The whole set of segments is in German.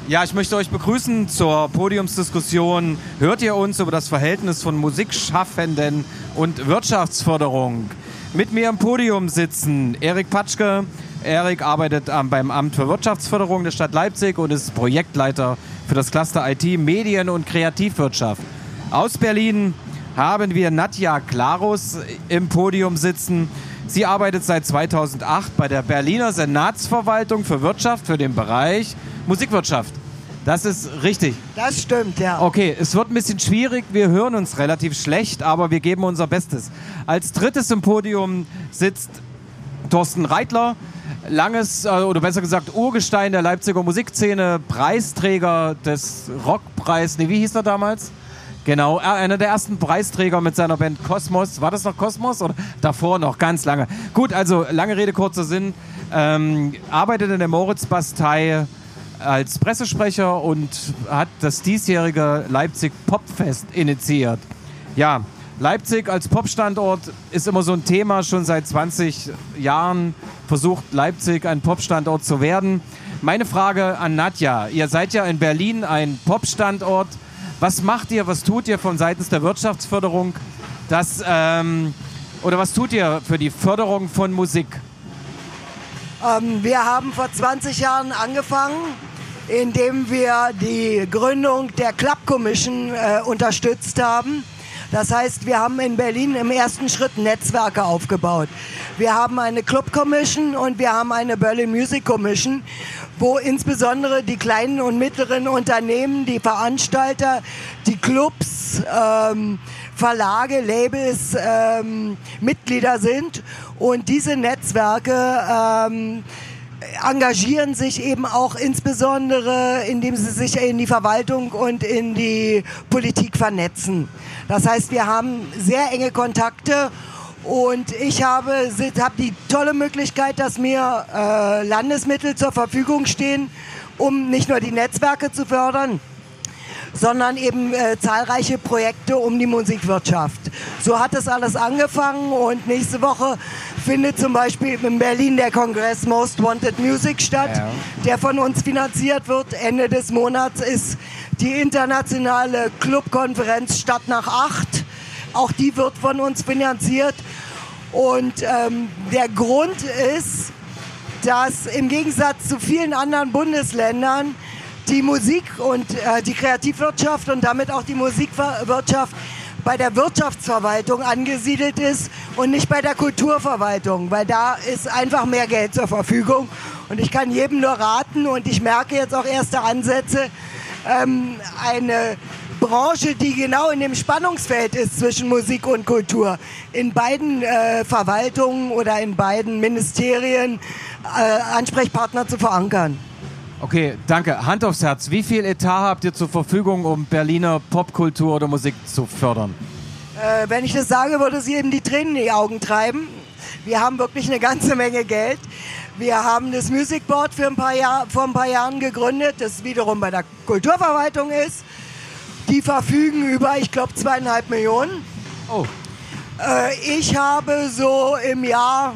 Ja, ich möchte euch begrüßen zur Podiumsdiskussion. Hört ihr uns über das Verhältnis von Musikschaffenden und Wirtschaftsförderung? Mit mir am Podium sitzen Erik Patschke. Erik arbeitet beim Amt für Wirtschaftsförderung der Stadt Leipzig und ist Projektleiter für das Cluster IT, Medien und Kreativwirtschaft. Aus Berlin haben wir Nadja Klarus im Podium sitzen. Sie arbeitet seit 2008 bei der Berliner Senatsverwaltung für Wirtschaft für den Bereich Musikwirtschaft. Das ist richtig. Das stimmt, ja. Okay, es wird ein bisschen schwierig. Wir hören uns relativ schlecht, aber wir geben unser Bestes. Als drittes im Podium sitzt Thorsten Reitler, oder besser gesagt Urgestein der Leipziger Musikszene, Preisträger des Rockpreis. Wie hieß er damals? Genau, einer der ersten Preisträger mit seiner Band Kosmos. War das noch Kosmos oder davor noch? Ganz lange. Gut, also lange Rede, kurzer Sinn. Arbeitet in der Moritzbastei als Pressesprecher und hat das diesjährige Leipzig Popfest initiiert. Ja, Leipzig als Popstandort ist immer so ein Thema. Schon seit 20 Jahren versucht Leipzig ein Popstandort zu werden. Meine Frage an Nadja. Ihr seid ja in Berlin ein Popstandort. Was macht ihr, was tut ihr von seitens der Wirtschaftsförderung? Oder was tut ihr für die Förderung von Musik? Wir haben vor 20 Jahren angefangen, indem wir die Gründung der Club Commission unterstützt haben. Das heißt, wir haben in Berlin im ersten Schritt Netzwerke aufgebaut. Wir haben eine Club Commission und wir haben eine Berlin Music Commission, wo insbesondere die kleinen und mittleren Unternehmen, die Veranstalter, die Clubs, Verlage, Labels Mitglieder sind. Und diese Netzwerke engagieren sich eben auch insbesondere, indem sie sich in die Verwaltung und in die Politik vernetzen. Das heißt, wir haben sehr enge Kontakte und ich habe die tolle Möglichkeit, dass mir Landesmittel zur Verfügung stehen, um nicht nur die Netzwerke zu fördern, sondern eben zahlreiche Projekte um die Musikwirtschaft. So hat es alles angefangen und nächste Woche findet zum Beispiel in Berlin der Kongress Most Wanted Music statt, der von uns finanziert wird. Ende des Monats ist die internationale Clubkonferenz Stadt nach 8. Auch die wird von uns finanziert. Und der Grund ist, dass im Gegensatz zu vielen anderen Bundesländern die Musik und die Kreativwirtschaft und damit auch die Musikwirtschaft bei der Wirtschaftsverwaltung angesiedelt ist und nicht bei der Kulturverwaltung, weil da ist einfach mehr Geld zur Verfügung. Und ich kann jedem nur raten, und ich merke jetzt auch erste Ansätze, eine Branche, die genau in dem Spannungsfeld ist zwischen Musik und Kultur, in beiden Verwaltungen oder in beiden Ministerien Ansprechpartner zu verankern. Okay, danke. Hand aufs Herz. Wie viel Etat habt ihr zur Verfügung, um Berliner Popkultur oder Musik zu fördern? Wenn ich das sage, würde es jedem die Tränen in die Augen treiben. Wir haben wirklich eine ganze Menge Geld. Wir haben das Music Board vor ein paar Jahren gegründet, das wiederum bei der Kulturverwaltung ist. Die verfügen über, ich glaube, 2,5 Millionen. Oh. Ich habe so im Jahr,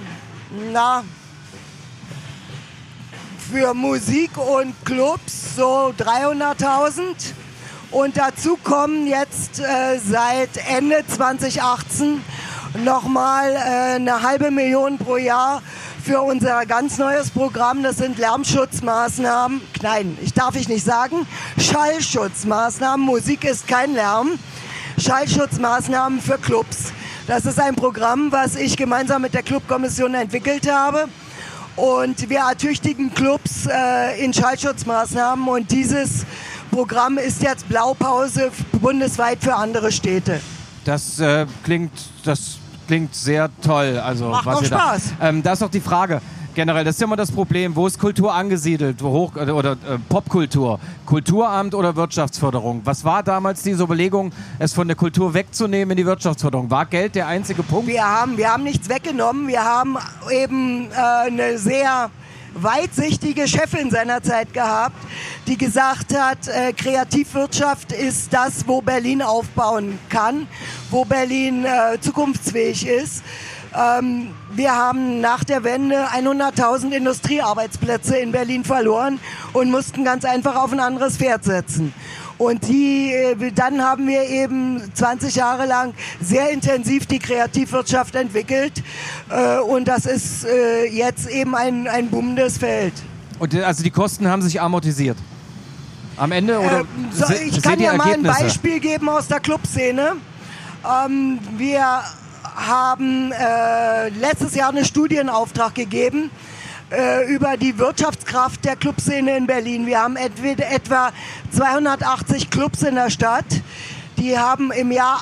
für Musik und Clubs so 300.000 und dazu kommen jetzt seit Ende 2018 nochmal 500.000 pro Jahr für unser ganz neues Programm. Das sind Lärmschutzmaßnahmen, nein, darf ich nicht sagen, Schallschutzmaßnahmen, Musik ist kein Lärm, Schallschutzmaßnahmen für Clubs. Das ist ein Programm, was ich gemeinsam mit der Clubkommission entwickelt habe. Und wir ertüchtigen Clubs in Schallschutzmaßnahmen und dieses Programm ist jetzt Blaupause bundesweit für andere Städte. Das klingt sehr toll. Also, macht auch Spaß. Da ist auch die Frage, generell, das ist ja immer das Problem, wo ist Kultur angesiedelt, Popkultur, Kulturamt oder Wirtschaftsförderung? Was war damals diese Überlegung, es von der Kultur wegzunehmen in die Wirtschaftsförderung? War Geld der einzige Punkt? Wir haben nichts weggenommen, wir haben eben eine sehr weitsichtige Chefin seinerzeit gehabt, die gesagt hat, Kreativwirtschaft ist das, wo Berlin aufbauen kann, wo Berlin zukunftsfähig ist. Wir haben nach der Wende 100.000 Industriearbeitsplätze in Berlin verloren und mussten ganz einfach auf ein anderes Pferd setzen. Und dann haben wir eben 20 Jahre lang sehr intensiv die Kreativwirtschaft entwickelt. Und das ist jetzt eben ein boomendes Feld. Und also die Kosten haben sich amortisiert? Am Ende? Oder ich kann ja mal ein Beispiel geben aus der Clubszene. Wir haben letztes Jahr eine Studie in Auftrag gegeben über die Wirtschaftskraft der Clubszene in Berlin. Wir haben etwa 280 Clubs in der Stadt. Die haben im Jahr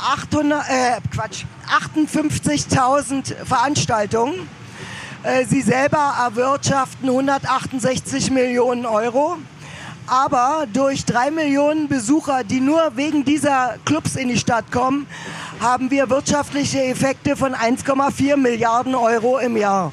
58.000 Veranstaltungen. Sie selber erwirtschaften 168 Millionen Euro. Aber durch 3 Millionen Besucher, die nur wegen dieser Clubs in die Stadt kommen, haben wir wirtschaftliche Effekte von 1,4 Milliarden Euro im Jahr.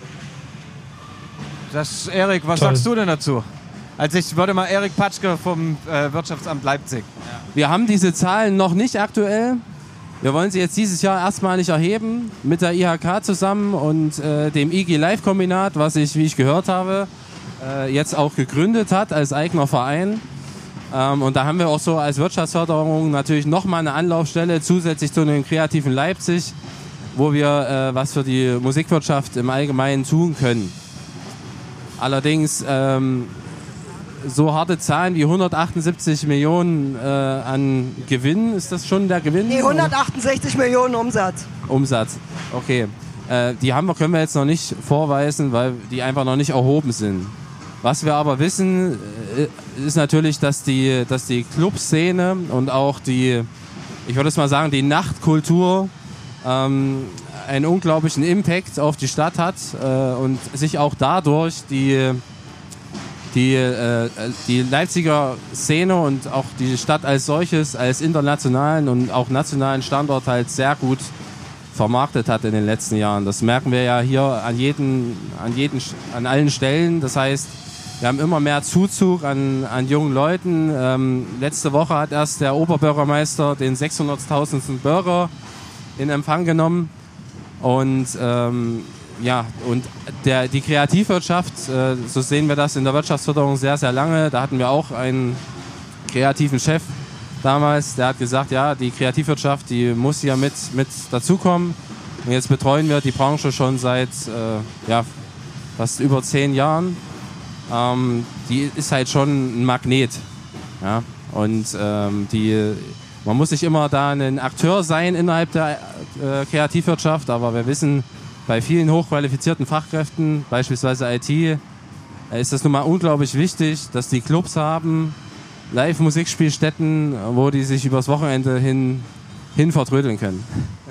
Erik, was sagst du denn dazu? Ich würde mal Erik Patschke vom Wirtschaftsamt Leipzig. Wir haben diese Zahlen noch nicht aktuell. Wir wollen sie jetzt dieses Jahr erstmalig erheben mit der IHK zusammen und dem IG Live Kombinat, was sich, wie ich gehört habe, jetzt auch gegründet hat als eigener Verein. Und da haben wir auch so als Wirtschaftsförderung natürlich nochmal eine Anlaufstelle zusätzlich zu einem kreativen Leipzig, wo wir was für die Musikwirtschaft im Allgemeinen tun können. Allerdings so harte Zahlen wie 178 Millionen an Gewinn, ist das schon der Gewinn? Nee, 168 Millionen Umsatz. Umsatz, okay. Die können wir jetzt noch nicht vorweisen, weil die einfach noch nicht erhoben sind. Was wir aber wissen, ist natürlich, dass die Clubszene und auch ich würde es mal sagen, die Nachtkultur einen unglaublichen Impact auf die Stadt hat und sich auch dadurch die Leipziger Szene und auch die Stadt als solches, als internationalen und auch nationalen Standort halt sehr gut vermarktet hat in den letzten Jahren. Das merken wir ja hier an allen Stellen. Das heißt, wir haben immer mehr Zuzug an jungen Leuten. Letzte Woche hat erst der Oberbürgermeister den 600.000. Bürger in Empfang genommen. Und die Kreativwirtschaft, so sehen wir das in der Wirtschaftsförderung sehr, sehr lange. Da hatten wir auch einen kreativen Chef damals, der hat gesagt, ja, die Kreativwirtschaft, die muss hier mit dazukommen. Und jetzt betreuen wir die Branche schon seit fast über 10 Jahren. Die ist halt schon ein Magnet. Ja? Und man muss nicht immer da ein Akteur sein innerhalb der Kreativwirtschaft, aber wir wissen, bei vielen hochqualifizierten Fachkräften, beispielsweise IT, ist es nun mal unglaublich wichtig, dass die Clubs haben, Live-Musikspielstätten, wo die sich übers Wochenende hin vertrödeln können.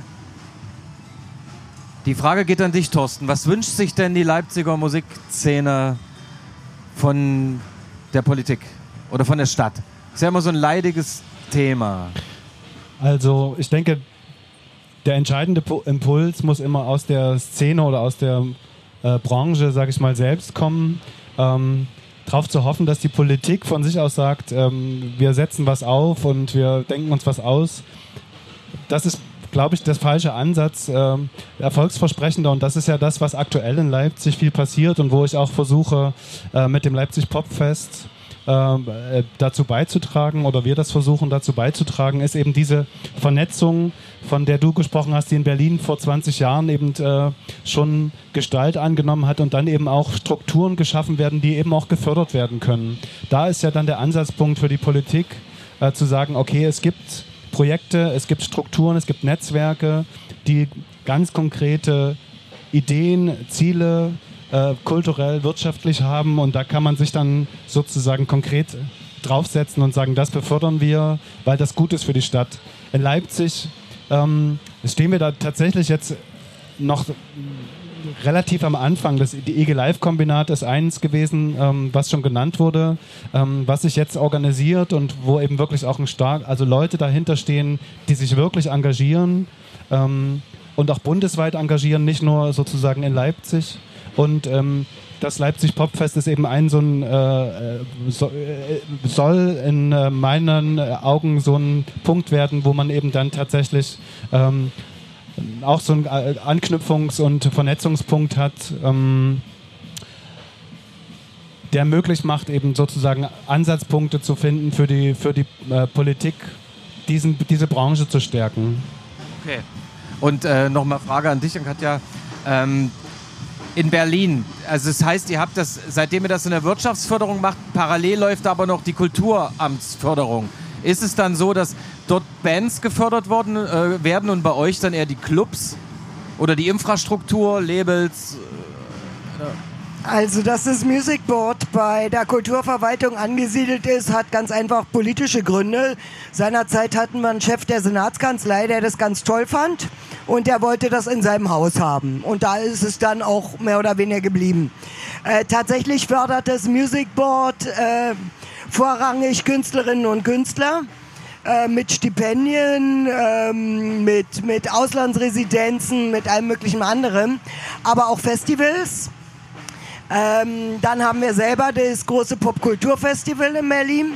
Die Frage geht an dich, Thorsten. Was wünscht sich denn die Leipziger Musikszene von der Politik oder von der Stadt? Das ist ja immer so ein leidiges Thema. Also ich denke, der entscheidende Impuls muss immer aus der Szene oder aus der Branche, sage ich mal, selbst kommen. Darauf zu hoffen, dass die Politik von sich aus sagt, wir setzen was auf und wir denken uns was aus. Das ist, glaube ich, der falsche Ansatz, erfolgsversprechender. Und das ist ja das, was aktuell in Leipzig viel passiert und wo ich auch versuche, mit dem Leipzig Popfest dazu beizutragen, oder wir das versuchen dazu beizutragen, ist eben diese Vernetzung, von der du gesprochen hast, die in Berlin vor 20 Jahren eben schon Gestalt angenommen hat und dann eben auch Strukturen geschaffen werden, die eben auch gefördert werden können. Da ist ja dann der Ansatzpunkt für die Politik, zu sagen, okay, es gibt Projekte, es gibt Strukturen, es gibt Netzwerke, die ganz konkrete Ideen, Ziele kulturell, wirtschaftlich haben, und da kann man sich dann sozusagen konkret draufsetzen und sagen, das befördern wir, weil das gut ist für die Stadt. In Leipzig stehen wir da tatsächlich jetzt noch relativ am Anfang. Die IG Live Kombinat ist eins gewesen, was schon genannt wurde, was sich jetzt organisiert und wo eben wirklich auch also Leute dahinter stehen, die sich wirklich engagieren und auch bundesweit engagieren, nicht nur sozusagen in Leipzig. Und das Leipzig Popfest ist eben soll in meinen Augen so ein Punkt werden, wo man eben dann tatsächlich auch so einen Anknüpfungs- und Vernetzungspunkt hat, der möglich macht, eben sozusagen Ansatzpunkte zu finden für die Politik, diese Branche zu stärken. Okay. Und nochmal Frage an dich und Katja. In Berlin, also das heißt, ihr habt das, seitdem ihr das in der Wirtschaftsförderung macht, parallel läuft aber noch die Kulturamtsförderung. Ist es dann so, dass dort Bands gefördert werden und bei euch dann eher die Clubs oder die Infrastruktur, Labels? Also, dass das Music Board bei der Kulturverwaltung angesiedelt ist, hat ganz einfach politische Gründe. Seinerzeit hatten wir einen Chef der Senatskanzlei, der das ganz toll fand und der wollte das in seinem Haus haben. Und da ist es dann auch mehr oder weniger geblieben. Tatsächlich fördert das Music Board vorrangig Künstlerinnen und Künstler mit Stipendien, mit Auslandsresidenzen, mit allem möglichen anderem, aber auch Festivals. Dann haben wir selber das große Popkulturfestival in Berlin.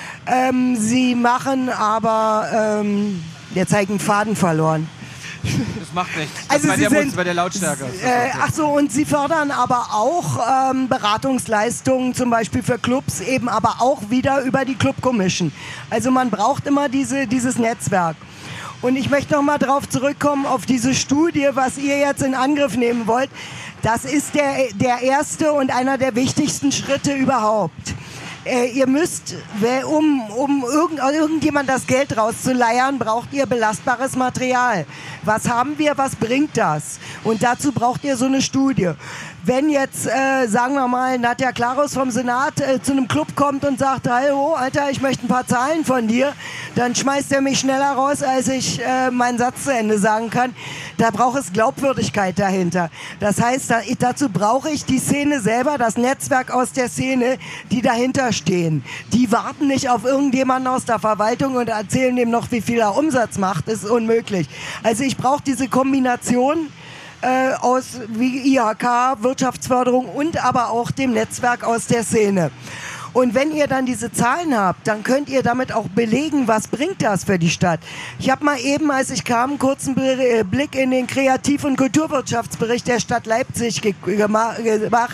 Sie machen aber, jetzt habe ich einen Faden verloren. Das macht nichts. Also bei der Lautstärke. Ach so, und sie fördern aber auch Beratungsleistungen, zum Beispiel für Clubs, eben aber auch wieder über die Club Commission. Also man braucht immer dieses Netzwerk. Und ich möchte noch mal darauf zurückkommen, auf diese Studie, was ihr jetzt in Angriff nehmen wollt. Das ist der erste und einer der wichtigsten Schritte überhaupt. Ihr müsst, um irgendjemand das Geld rauszuleiern, braucht ihr belastbares Material. Was haben wir, was bringt das? Und dazu braucht ihr so eine Studie. Wenn jetzt, sagen wir mal, Nadja Klarus vom Senat zu einem Club kommt und sagt, hallo, Alter, ich möchte ein paar Zahlen von dir, dann schmeißt er mich schneller raus, als ich meinen Satz zu Ende sagen kann. Da braucht es Glaubwürdigkeit dahinter. Das heißt, dazu brauche ich die Szene selber, das Netzwerk aus der Szene, die dahinter stehen. Die warten nicht auf irgendjemanden aus der Verwaltung und erzählen dem noch, wie viel er Umsatz macht. Das ist unmöglich. Also ich brauche diese Kombination aus wie IHK, Wirtschaftsförderung und aber auch dem Netzwerk aus der Szene. Und wenn ihr dann diese Zahlen habt, dann könnt ihr damit auch belegen, was bringt das für die Stadt. Ich habe mal eben, als ich kam, einen kurzen Blick in den Kreativ- und Kulturwirtschaftsbericht der Stadt Leipzig gemacht.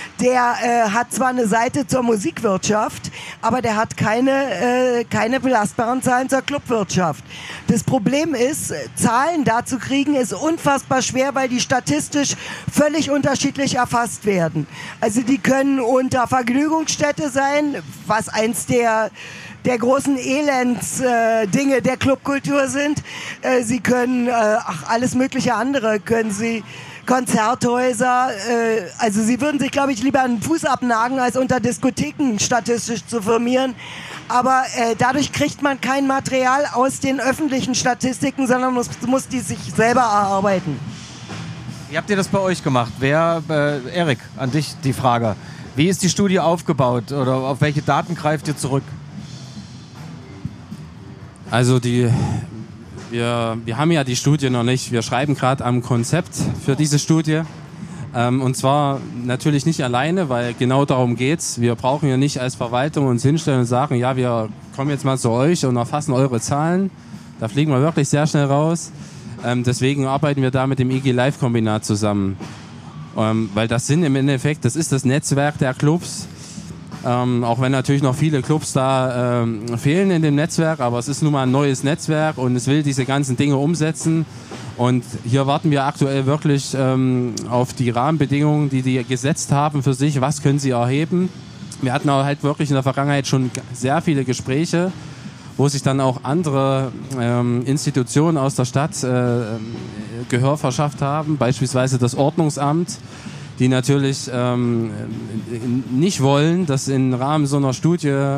Der hat zwar eine Seite zur Musikwirtschaft, aber der hat keine belastbaren Zahlen zur Clubwirtschaft. Das Problem ist, Zahlen dazu kriegen, ist unfassbar schwer, weil die statistisch völlig unterschiedlich erfasst werden. Also die können unter Vergnügungsstätte sein, was eins der großen Elendsdinge der Clubkultur sind. Sie können alles mögliche andere, können sie Konzerthäuser, also sie würden sich, glaube ich, lieber einen Fuß abnagen, als unter Diskotheken statistisch zu firmieren. Aber dadurch kriegt man kein Material aus den öffentlichen Statistiken, sondern muss die sich selber erarbeiten. Wie habt ihr das bei euch gemacht? Erik, an dich die Frage. Wie ist die Studie aufgebaut oder auf welche Daten greift ihr zurück? Also wir haben ja die Studie noch nicht. Wir schreiben gerade am Konzept für diese Studie. Und zwar natürlich nicht alleine, weil genau darum geht's. Wir brauchen ja nicht als Verwaltung uns hinstellen und sagen, ja, wir kommen jetzt mal zu euch und erfassen eure Zahlen. Da fliegen wir wirklich sehr schnell raus. Deswegen arbeiten wir da mit dem IG Live Kombinat zusammen. Weil das sind im Endeffekt, das ist das Netzwerk der Clubs. Auch wenn natürlich noch viele Clubs da fehlen in dem Netzwerk, aber es ist nun mal ein neues Netzwerk und es will diese ganzen Dinge umsetzen. Und hier warten wir aktuell wirklich auf die Rahmenbedingungen, die gesetzt haben für sich. Was können sie erheben? Wir hatten auch halt wirklich in der Vergangenheit schon sehr viele Gespräche, wo sich dann auch andere Institutionen aus der Stadt Gehör verschafft haben, beispielsweise das Ordnungsamt, die natürlich nicht wollen, dass im Rahmen so einer Studie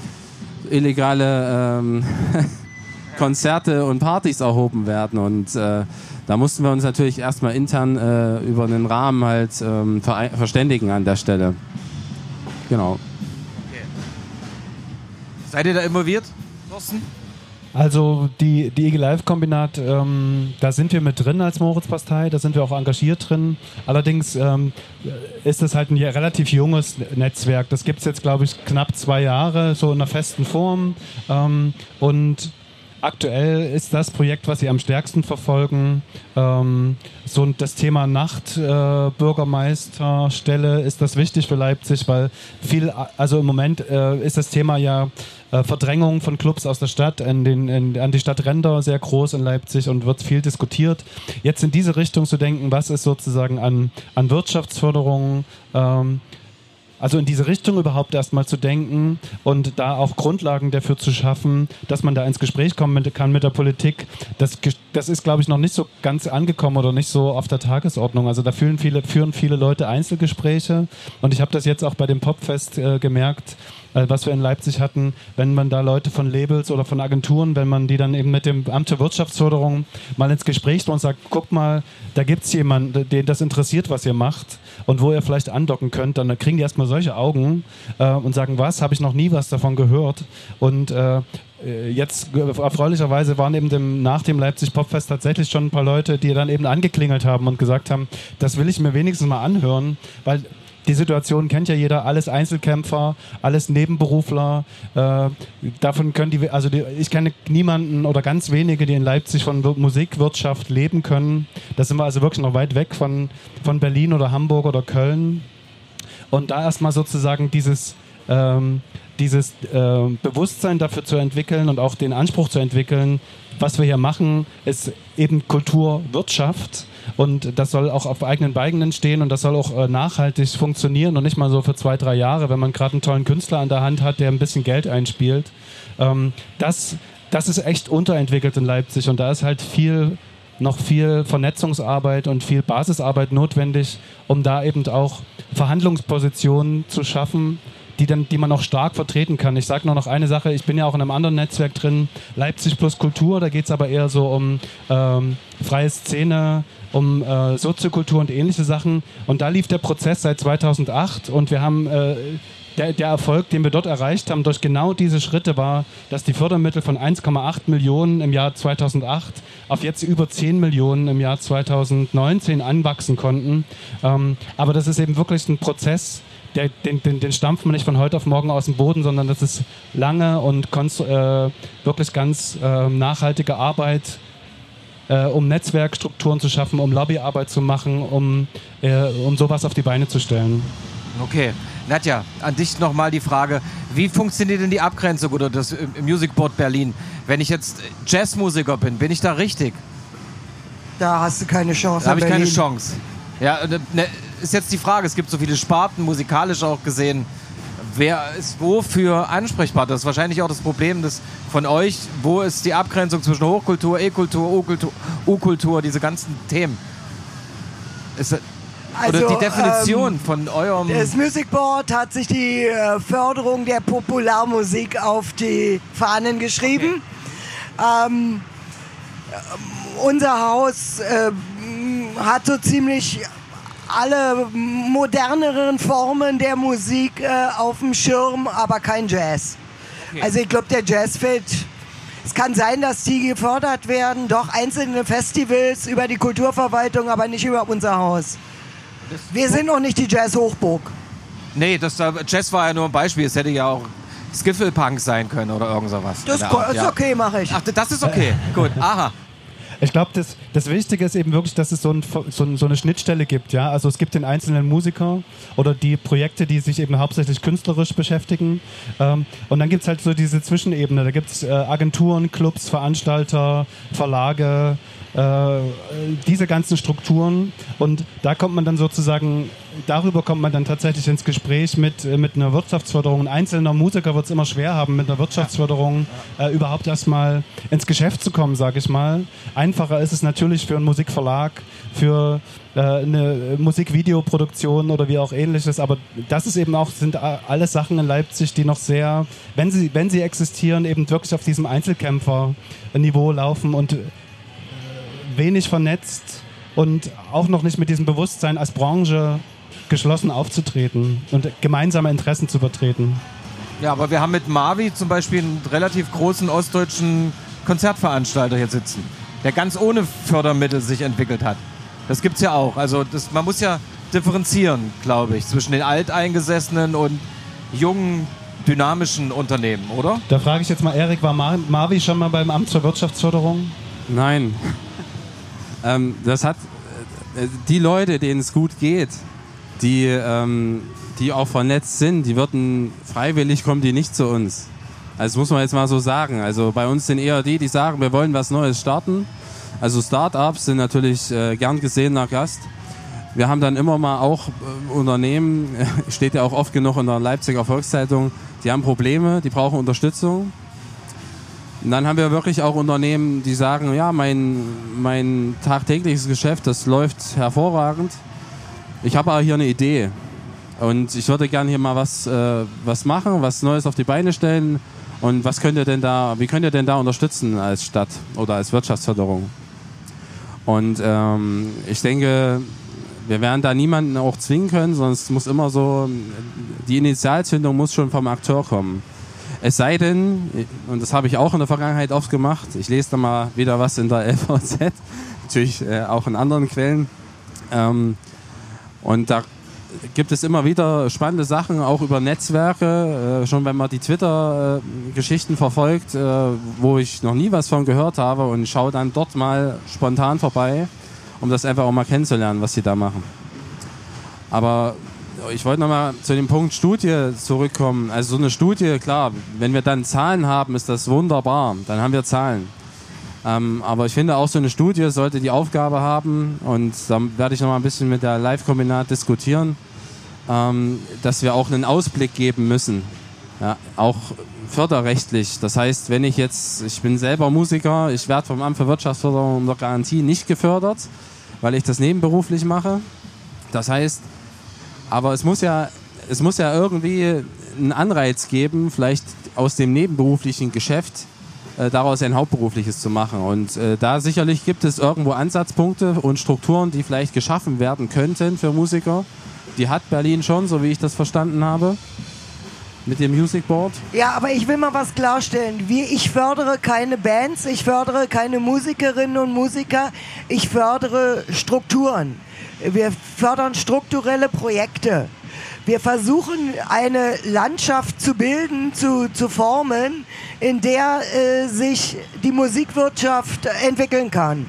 illegale Konzerte und Partys erhoben werden. Und da mussten wir uns natürlich erstmal intern über einen Rahmen halt verständigen an der Stelle. Genau. Okay. Seid ihr da involviert, Thorsten? Also die IG Live Kombinat, da sind wir mit drin als Moritzbastei, da sind wir auch engagiert drin. Allerdings ist es halt ein relativ junges Netzwerk. Das gibt es jetzt, glaube ich, knapp 2 Jahre, so in einer festen Form. Und aktuell ist das Projekt, was sie am stärksten verfolgen, so das Thema Nachtbürgermeisterstelle. Ist das wichtig für Leipzig, weil also im Moment ist das Thema ja Verdrängung von Clubs aus der Stadt an die Stadtränder sehr groß in Leipzig und wird viel diskutiert. Jetzt in diese Richtung zu denken, was ist sozusagen an Wirtschaftsförderung, also in diese Richtung überhaupt erstmal zu denken und da auch Grundlagen dafür zu schaffen, dass man da ins Gespräch kommen kann mit der Politik, das ist, glaube ich, noch nicht so ganz angekommen oder nicht so auf der Tagesordnung. Also da führen viele Leute Einzelgespräche und ich habe das jetzt auch bei dem Popfest gemerkt, was wir in Leipzig hatten, wenn man da Leute von Labels oder von Agenturen, wenn man die dann eben mit dem Amt für Wirtschaftsförderung mal ins Gespräch und sagt, guck mal, da gibt es jemanden, den das interessiert, was ihr macht und wo ihr vielleicht andocken könnt, dann kriegen die erstmal solche Augen und sagen, was, habe ich noch nie was davon gehört. Und jetzt erfreulicherweise waren eben nach dem Leipzig Popfest tatsächlich schon ein paar Leute, die dann eben angeklingelt haben und gesagt haben, das will ich mir wenigstens mal anhören, weil die Situation kennt ja jeder, alles Einzelkämpfer, alles Nebenberufler. Davon können ich kenne niemanden oder ganz wenige, die in Leipzig von Musikwirtschaft leben können. Da sind wir also wirklich noch weit weg von Berlin oder Hamburg oder Köln. Und da erstmal sozusagen dieses Bewusstsein dafür zu entwickeln und auch den Anspruch zu entwickeln, was wir hier machen, ist eben Kulturwirtschaft. Und das soll auch auf eigenen Beinen stehen und das soll auch nachhaltig funktionieren und nicht mal so für 2-3 Jahre, wenn man gerade einen tollen Künstler an der Hand hat, der ein bisschen Geld einspielt. Das ist echt unterentwickelt in Leipzig und da ist halt noch viel Vernetzungsarbeit und viel Basisarbeit notwendig, um da eben auch Verhandlungspositionen zu schaffen, die man auch stark vertreten kann. Ich sage nur noch eine Sache, ich bin ja auch in einem anderen Netzwerk drin, Leipzig plus Kultur, da geht es aber eher so um freie Szene, um Soziokultur und ähnliche Sachen. Und da lief der Prozess seit 2008 und wir haben der Erfolg, den wir dort erreicht haben, durch genau diese Schritte war, dass die Fördermittel von 1,8 Millionen im Jahr 2008 auf jetzt über 10 Millionen im Jahr 2019 anwachsen konnten. Aber das ist eben wirklich ein Prozess, den stampft man nicht von heute auf morgen aus dem Boden, sondern das ist lange und wirklich ganz nachhaltige Arbeit, um Netzwerkstrukturen zu schaffen, um Lobbyarbeit zu machen, um sowas auf die Beine zu stellen. Okay. Nadja, an dich nochmal die Frage, wie funktioniert denn die Abgrenzung oder das Music Board Berlin? Wenn ich jetzt Jazzmusiker bin ich da richtig? Da hast du keine Chance. Da habe ich keine Chance. Ja, ist jetzt die Frage, es gibt so viele Sparten, musikalisch auch gesehen. Wer ist wofür ansprechbar? Das ist wahrscheinlich auch das Problem von euch. Wo ist die Abgrenzung zwischen Hochkultur, E-Kultur, U-Kultur, diese ganzen Themen? Oder die Definition von eurem... Das Music Board hat sich die Förderung der Popularmusik auf die Fahnen geschrieben. Okay. Unser Haus hat so ziemlich alle moderneren Formen der Musik auf dem Schirm, aber kein Jazz. Okay. Also ich glaube, der Jazz fehlt. Es kann sein, dass die gefördert werden, doch einzelne Festivals über die Kulturverwaltung, aber nicht über unser Haus. Wir sind noch nicht die Jazz-Hochburg. Nee, Jazz war ja nur ein Beispiel. Es hätte ja auch Skiffle-Punk sein können oder irgend sowas. Das ist okay, mache ich. Ach, das ist okay. Gut, aha. Ich glaube, das Wichtige ist eben wirklich, dass es so eine Schnittstelle gibt. Ja? Also es gibt den einzelnen Musiker oder die Projekte, die sich eben hauptsächlich künstlerisch beschäftigen. Und dann gibt es halt so diese Zwischenebene. Da gibt es Agenturen, Clubs, Veranstalter, Verlage, diese ganzen Strukturen. Und da kommt man dann sozusagen, darüber kommt man dann tatsächlich ins Gespräch mit einer Wirtschaftsförderung. Ein einzelner Musiker wird es immer schwer haben, mit einer Wirtschaftsförderung überhaupt erstmal ins Geschäft zu kommen, sage ich mal. Einfacher ist es natürlich für einen Musikverlag, für eine Musikvideoproduktion oder wie auch ähnliches, aber das ist eben auch, sind alles Sachen in Leipzig, die noch sehr, wenn sie existieren, eben wirklich auf diesem Einzelkämpferniveau laufen und wenig vernetzt und auch noch nicht mit diesem Bewusstsein als Branche geschlossen aufzutreten und gemeinsame Interessen zu vertreten. Ja, aber wir haben mit Marvi zum Beispiel einen relativ großen ostdeutschen Konzertveranstalter hier sitzen, der ganz ohne Fördermittel sich entwickelt hat. Das gibt's ja auch. Also man muss ja differenzieren, glaube ich, zwischen den Alteingesessenen und jungen dynamischen Unternehmen, oder? Da frage ich jetzt mal Erik, war Marvi schon mal beim Amt für Wirtschaftsförderung? Nein. Das hat die Leute, denen es gut geht, die auch vernetzt sind, die würden freiwillig kommen die nicht zu uns. Also das muss man jetzt mal so sagen. Also bei uns sind eher die sagen, wir wollen was Neues starten. Also Start-ups sind natürlich gern gesehener Gast. Wir haben dann immer mal auch Unternehmen, steht ja auch oft genug in der Leipziger Volkszeitung, die haben Probleme, die brauchen Unterstützung. Und dann haben wir wirklich auch Unternehmen, die sagen, ja, mein tagtägliches Geschäft, das läuft hervorragend. Ich habe aber hier eine Idee und ich würde gerne hier mal was machen, was Neues auf die Beine stellen. Und wie könnt ihr denn da unterstützen als Stadt oder als Wirtschaftsförderung? Und ich denke, wir werden da niemanden auch zwingen können, sondern es muss immer so, die Initialzündung muss schon vom Akteur kommen. Es sei denn, und das habe ich auch in der Vergangenheit oft gemacht, ich lese da mal wieder was in der LVZ, natürlich auch in anderen Quellen. Und da gibt es immer wieder spannende Sachen, auch über Netzwerke, schon wenn man die Twitter-Geschichten verfolgt, wo ich noch nie was von gehört habe und schaue dann dort mal spontan vorbei, um das einfach auch mal kennenzulernen, was sie da machen. Aber ich wollte nochmal zu dem Punkt Studie zurückkommen. Also so eine Studie, klar, wenn wir dann Zahlen haben, ist das wunderbar, dann haben wir Zahlen. Aber ich finde auch so eine Studie sollte die Aufgabe haben, und da werde ich noch mal ein bisschen mit der Live-Kombinat diskutieren, dass wir auch einen Ausblick geben müssen, ja, auch förderrechtlich. Das heißt, ich bin selber Musiker, ich werde vom Amt für Wirtschaftsförderung unter Garantie nicht gefördert, weil ich das nebenberuflich mache. Das heißt, aber es muss ja irgendwie einen Anreiz geben, vielleicht aus dem nebenberuflichen Geschäft daraus ein hauptberufliches zu machen. Und da sicherlich gibt es irgendwo Ansatzpunkte und Strukturen, die vielleicht geschaffen werden könnten für Musiker. Die hat Berlin schon, so wie ich das verstanden habe, mit dem Music Board. Ja, aber ich will mal was klarstellen. Ich fördere keine Bands, ich fördere keine Musikerinnen und Musiker, ich fördere Strukturen. Wir fördern strukturelle Projekte. Wir versuchen, eine Landschaft zu bilden, zu formen, in der sich die Musikwirtschaft entwickeln kann.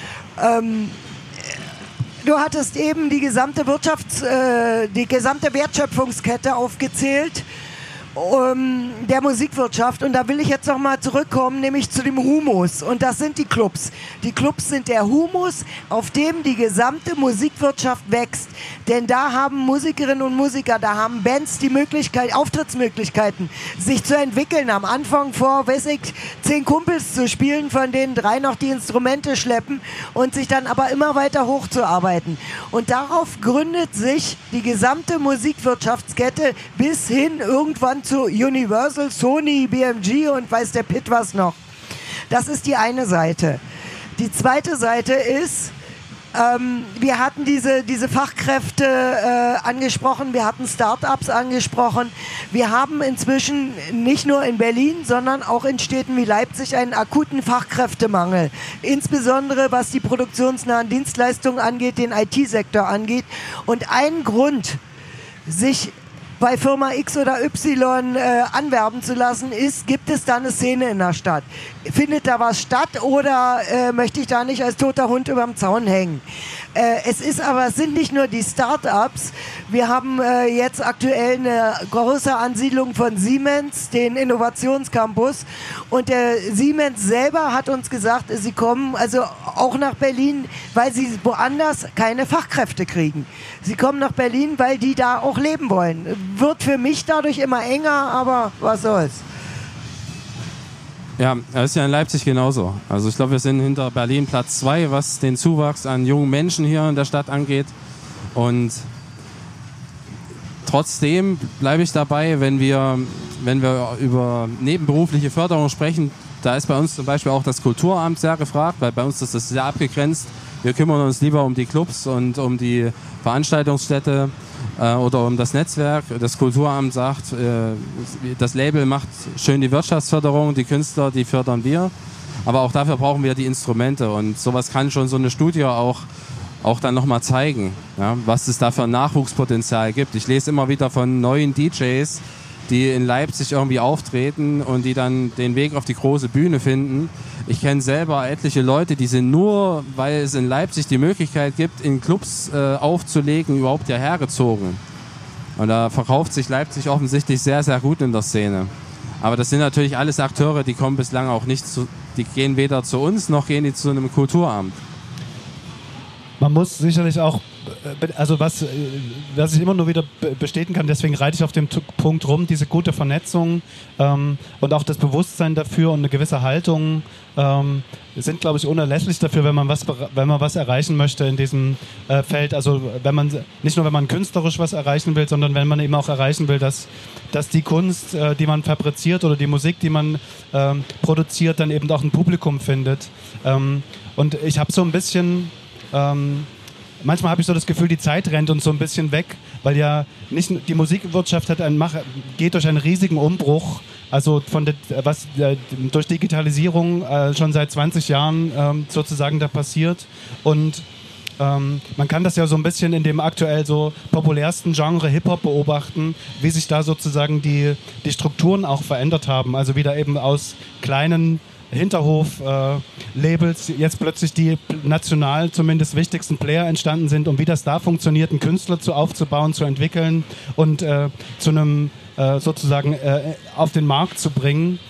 Du hattest eben die gesamte Wertschöpfungskette aufgezählt der Musikwirtschaft, und da will ich jetzt noch mal zurückkommen, nämlich zu dem Humus, und das sind die Clubs. Die Clubs sind der Humus, auf dem die gesamte Musikwirtschaft wächst, denn da haben Musikerinnen und Musiker, da haben Bands die Möglichkeit, Auftrittsmöglichkeiten, sich zu entwickeln, am Anfang vor, 10 Kumpels zu spielen, von denen 3 noch die Instrumente schleppen und sich dann aber immer weiter hochzuarbeiten. Und darauf gründet sich die gesamte Musikwirtschaftskette bis hin irgendwann zu Universal, Sony, BMG und weiß der Pitt was noch. Das ist die eine Seite. Die zweite Seite ist, wir hatten diese Fachkräfte angesprochen, wir hatten Start-ups angesprochen. Wir haben inzwischen nicht nur in Berlin, sondern auch in Städten wie Leipzig einen akuten Fachkräftemangel. Insbesondere was die produktionsnahen Dienstleistungen angeht, den IT-Sektor angeht. Und ein Grund, sich bei Firma X oder Y anwerben zu lassen, gibt es da eine Szene in der Stadt? Findet da was statt oder möchte ich da nicht als toter Hund überm Zaun hängen? Es sind nicht nur die Start-ups. Wir haben jetzt aktuell eine große Ansiedlung von Siemens, den Innovationscampus. Und der Siemens selber hat uns gesagt, sie kommen also auch nach Berlin, weil sie woanders keine Fachkräfte kriegen. Sie kommen nach Berlin, weil die da auch leben wollen. Wird für mich dadurch immer enger, aber was soll's. Ja, das ist ja in Leipzig genauso. Also ich glaube, wir sind hinter Berlin Platz 2, was den Zuwachs an jungen Menschen hier in der Stadt angeht. Und trotzdem bleibe ich dabei, wenn wir über nebenberufliche Förderung sprechen, da ist bei uns zum Beispiel auch das Kulturamt sehr gefragt, weil bei uns ist das sehr abgegrenzt. Wir kümmern uns lieber um die Clubs und um die Veranstaltungsstätte oder um das Netzwerk. Das Kulturamt sagt, das Label macht schön die Wirtschaftsförderung, die Künstler, die fördern wir. Aber auch dafür brauchen wir die Instrumente, und sowas kann schon so eine Studie auch dann nochmal zeigen, ja, was es da für ein Nachwuchspotenzial gibt. Ich lese immer wieder von neuen DJs, die in Leipzig irgendwie auftreten und die dann den Weg auf die große Bühne finden. Ich kenne selber etliche Leute, die sind nur, weil es in Leipzig die Möglichkeit gibt, in Clubs aufzulegen, überhaupt hierher gezogen. Und da verkauft sich Leipzig offensichtlich sehr, sehr gut in der Szene. Aber das sind natürlich alles Akteure, die kommen bislang auch nicht die gehen weder zu uns, noch gehen die zu einem Kulturamt. Man muss sicherlich auch, also was ich immer nur wieder bestätigen kann, deswegen reite ich auf dem Punkt rum, diese gute Vernetzung und auch das Bewusstsein dafür und eine gewisse Haltung sind, glaube ich, unerlässlich dafür, wenn man was erreichen möchte in diesem Feld. Also nicht nur, wenn man künstlerisch was erreichen will, sondern wenn man eben auch erreichen will, dass die Kunst, die man fabriziert oder die Musik, die man produziert, dann eben auch ein Publikum findet. Und ich habe so ein bisschen... manchmal habe ich so das Gefühl, die Zeit rennt uns so ein bisschen weg, weil ja nicht die Musikwirtschaft geht durch einen riesigen Umbruch, also durch Digitalisierung schon seit 20 Jahren sozusagen da passiert. Und man kann das ja so ein bisschen in dem aktuell so populärsten Genre Hip-Hop beobachten, wie sich da sozusagen die Strukturen auch verändert haben. Also wieder eben aus kleinen Hinterhof-Labels jetzt plötzlich die national zumindest wichtigsten Player entstanden sind und wie das da funktioniert, einen Künstler aufzubauen, zu entwickeln und zu einem sozusagen auf den Markt zu bringen.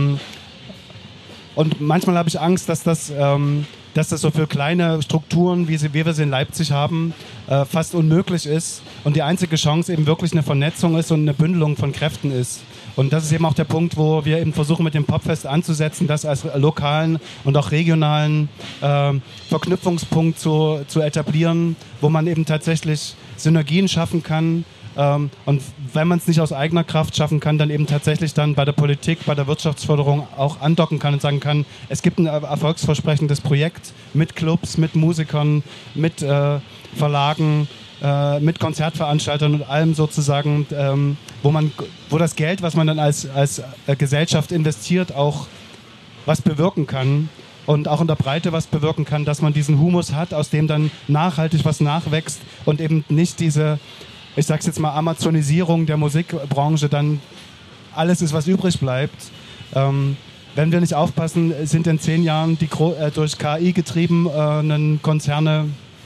Und manchmal habe ich Angst, dass das so für kleine Strukturen, wie wir sie in Leipzig haben, fast unmöglich ist und die einzige Chance eben wirklich eine Vernetzung ist und eine Bündelung von Kräften ist. Und das ist eben auch der Punkt, wo wir eben versuchen, mit dem Popfest anzusetzen, das als lokalen und auch regionalen Verknüpfungspunkt zu etablieren, wo man eben tatsächlich Synergien schaffen kann. Und wenn man es nicht aus eigener Kraft schaffen kann, dann eben tatsächlich dann bei der Politik, bei der Wirtschaftsförderung auch andocken kann und sagen kann, es gibt ein erfolgsversprechendes Projekt mit Clubs, mit Musikern, mit Verlagen, mit Konzertveranstaltern und allem sozusagen, wo das Geld, was man dann als Gesellschaft investiert, auch was bewirken kann und auch in der Breite was bewirken kann, dass man diesen Humus hat, aus dem dann nachhaltig was nachwächst und eben nicht diese, ich sag's jetzt mal, Amazonisierung der Musikbranche dann alles ist, was übrig bleibt. Wenn wir nicht aufpassen, sind in 10 Jahren die durch KI getriebenen Konzerne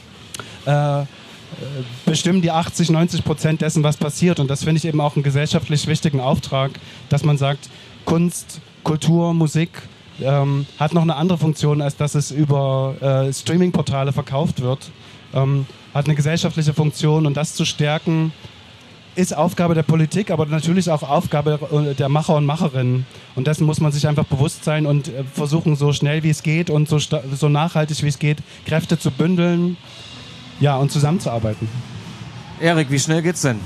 bestimmen die 80-90% dessen, was passiert. Und das finde ich eben auch einen gesellschaftlich wichtigen Auftrag, dass man sagt, Kunst, Kultur, Musik hat noch eine andere Funktion, als dass es über Streaming-Portale verkauft wird. Hat eine gesellschaftliche Funktion und das zu stärken, ist Aufgabe der Politik, aber natürlich auch Aufgabe der Macher und Macherinnen. Und dessen muss man sich einfach bewusst sein und versuchen, so schnell wie es geht und so nachhaltig wie es geht, Kräfte zu bündeln. Ja, und zusammenzuarbeiten. Erik, wie schnell geht's denn?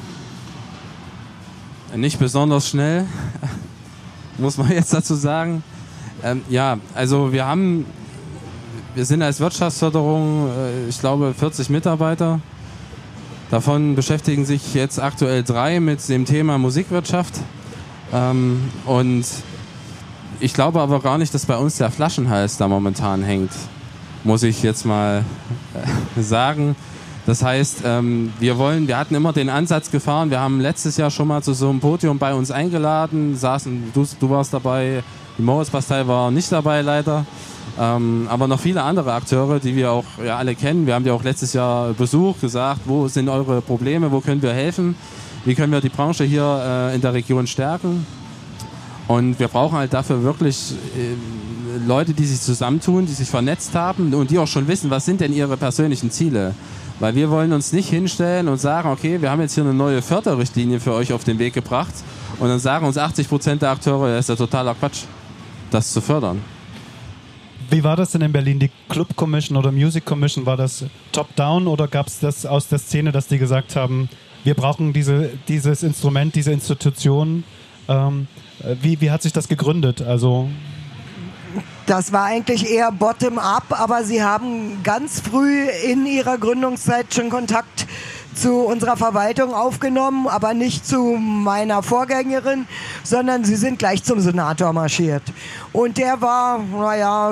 Nicht besonders schnell, muss man jetzt dazu sagen. Ja, also wir sind als Wirtschaftsförderung, ich glaube, 40 Mitarbeiter. Davon beschäftigen sich jetzt aktuell 3 mit dem Thema Musikwirtschaft. Und ich glaube aber gar nicht, dass bei uns der Flaschenhals da momentan hängt, muss ich jetzt mal sagen. Das heißt, wir hatten immer den Ansatz gefahren, wir haben letztes Jahr schon mal zu so einem Podium bei uns eingeladen, du warst dabei, die Moritz-Bastei war nicht dabei leider, aber noch viele andere Akteure, die wir auch alle kennen. Wir haben die auch letztes Jahr besucht, gesagt, wo sind eure Probleme, wo können wir helfen, wie können wir die Branche hier in der Region stärken. Und wir brauchen halt dafür wirklich Leute, die sich zusammentun, die sich vernetzt haben und die auch schon wissen, was sind denn ihre persönlichen Ziele. Weil wir wollen uns nicht hinstellen und sagen, okay, wir haben jetzt hier eine neue Förderrichtlinie für euch auf den Weg gebracht und dann sagen uns 80% der Akteure, das ist ja totaler Quatsch, das zu fördern. Wie war das denn in Berlin? Die Club Commission oder Music Commission, war das top-down oder gab es das aus der Szene, dass die gesagt haben, wir brauchen dieses Instrument, diese Institution? Wie hat sich das gegründet? Also das war eigentlich eher bottom-up, aber sie haben ganz früh in ihrer Gründungszeit schon Kontakt zu unserer Verwaltung aufgenommen, aber nicht zu meiner Vorgängerin, sondern sie sind gleich zum Senator marschiert. Und der war,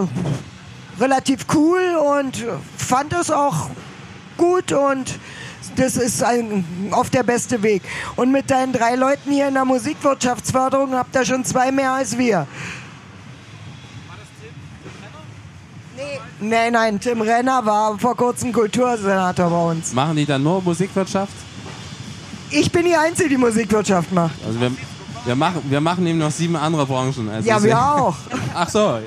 relativ cool und fand es auch gut und das ist oft der beste Weg. Und mit deinen 3 Leuten hier in der Musikwirtschaftsförderung habt ihr schon 2 mehr als wir. War das Tim Renner? Nee. Nein, Tim Renner war vor kurzem Kultursenator bei uns. Machen die dann nur Musikwirtschaft? Ich bin die Einzige, die Musikwirtschaft macht. Also wir machen eben noch 7 andere Branchen. Also ja, wir auch. Ach so, ja.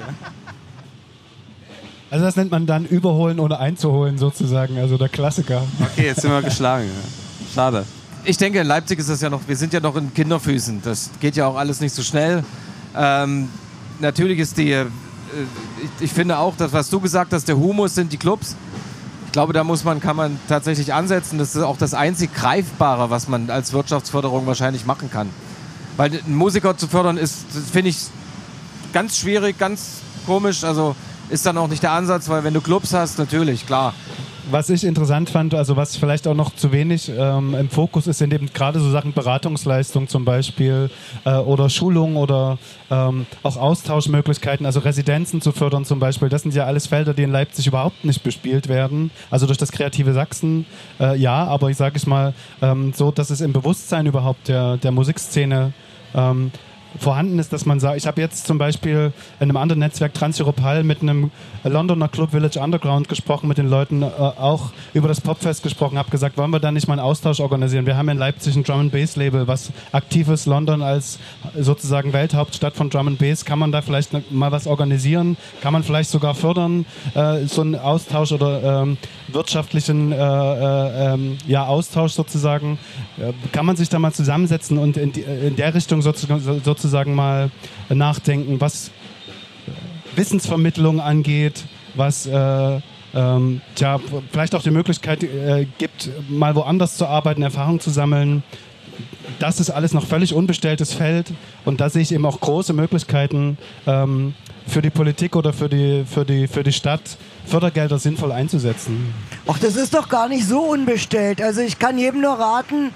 Also das nennt man dann Überholen ohne einzuholen sozusagen, also der Klassiker. Okay, jetzt sind wir geschlagen. Ja. Schade. Ich denke, in Leipzig ist das ja noch, wir sind ja noch in Kinderfüßen. Das geht ja auch alles nicht so schnell. Natürlich ist ich finde auch, das, was du gesagt hast, der Humus sind die Clubs. Ich glaube, da kann man tatsächlich ansetzen. Das ist auch das einzig Greifbare, was man als Wirtschaftsförderung wahrscheinlich machen kann. Weil einen Musiker zu fördern finde ich ganz schwierig, ganz komisch. Also ist dann auch nicht der Ansatz, weil wenn du Clubs hast, natürlich, klar. Was ich interessant fand, also was vielleicht auch noch zu wenig im Fokus ist, sind eben gerade so Sachen Beratungsleistung zum Beispiel oder Schulung oder auch Austauschmöglichkeiten, also Residenzen zu fördern zum Beispiel. Das sind ja alles Felder, die in Leipzig überhaupt nicht bespielt werden. Also durch das kreative Sachsen, ja, aber ich sage es mal so, dass es im Bewusstsein überhaupt der Musikszene vorhanden ist, dass man sagt, ich habe jetzt zum Beispiel in einem anderen Netzwerk Transeuropal mit einem Londoner Club Village Underground gesprochen, mit den Leuten auch über das Popfest gesprochen, habe gesagt, wollen wir da nicht mal einen Austausch organisieren? Wir haben in Leipzig ein Drum-and-Bass-Label, was aktiv ist, London als sozusagen Welthauptstadt von Drum-and-Bass, kann man da vielleicht mal was organisieren? Kann man vielleicht sogar fördern, so einen Austausch oder wirtschaftlichen Austausch sozusagen? Kann man sich da mal zusammensetzen und in der Richtung sozusagen mal nachdenken, was Wissensvermittlung angeht, was vielleicht auch die Möglichkeit gibt, mal woanders zu arbeiten, Erfahrung zu sammeln. Das ist alles noch völlig unbestelltes Feld und da sehe ich eben auch große Möglichkeiten für die Politik oder für die Stadt, Fördergelder sinnvoll einzusetzen. Ach, das ist doch gar nicht so unbestellt. Also ich kann jedem nur raten,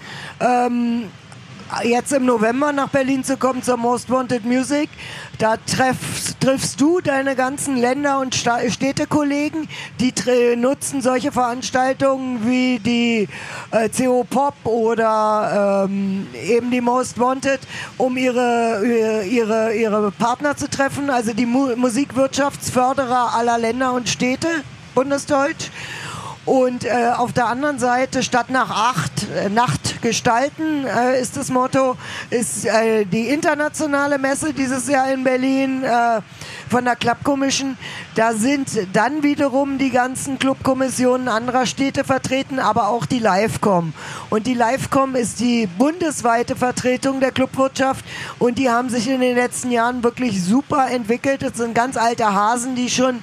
jetzt im November nach Berlin zu kommen zur Most Wanted Music. Da triffst du deine ganzen Länder- und Städtekollegen, die nutzen solche Veranstaltungen wie die CO Pop oder eben die Most Wanted, um ihre Partner zu treffen, also die Musikwirtschaftsförderer aller Länder und Städte, bundesdeutsch. Und auf der anderen Seite, statt nach 8 Nacht gestalten, ist das Motto, ist die internationale Messe dieses Jahr in Berlin von der Club Commission. Da sind dann wiederum die ganzen Clubkommissionen anderer Städte vertreten, aber auch die Livecom. Und die Livecom ist die bundesweite Vertretung der Clubwirtschaft und die haben sich in den letzten Jahren wirklich super entwickelt. Das sind ganz alte Hasen, die schon